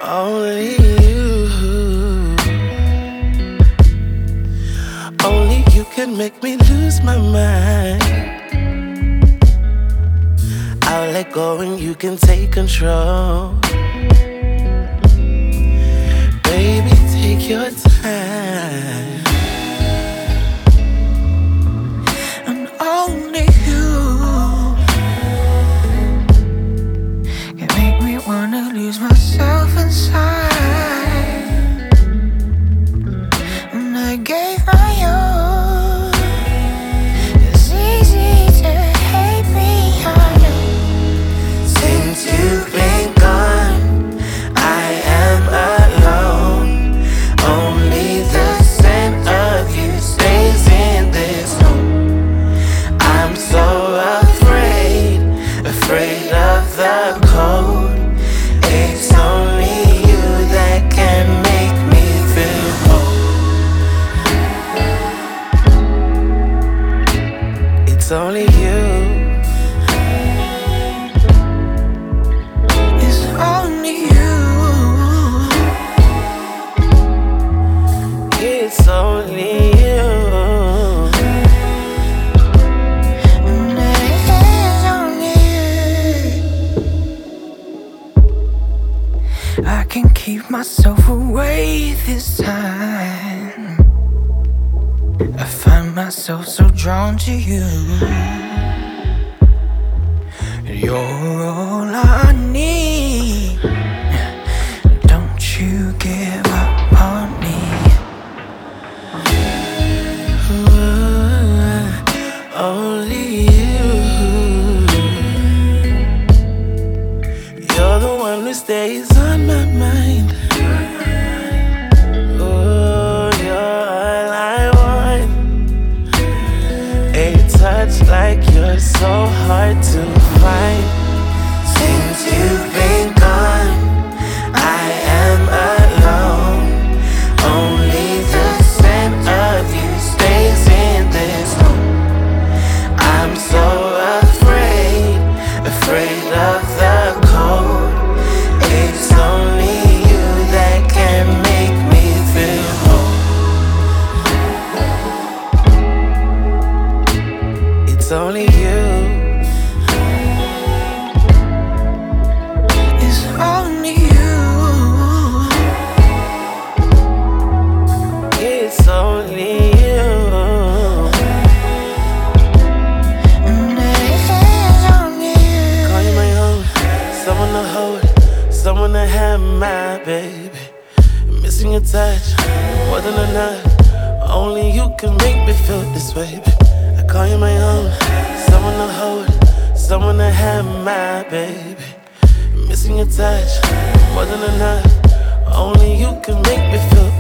Only you. Only you can make me lose my mind. I'll let go and you can take control. Baby, take your time. And only you can make me wanna lose myself inside. And I gave my all. It's easy to hate me, I know. Since you've been gone, I am alone. Only the scent of you stays in this room. I'm so afraid of the cold. It's only you that can make me feel whole. It's only you. It's only you. It's only you. And it's only you. I can keep myself away this time. I find myself so drawn to you. You're all I need. Don't you give up on me. Only you. You're the one who stays on my mind. Oh, you're all I want. A touch like yours so hard to find. Since you've been gone, I am alone. Only the scent of you stays in this room. I'm so afraid of the cold. It's only you that can make me feel whole. It's only you. It's only you. It's only you. And it's only you. Call you my own, someone to hold, someone to have, my baby. Missing your touch, more than enough. Only you can make me feel this way, baby. I call you my own, someone to hold, someone to have, my baby. Missing your touch, more than enough. Only you can make me feel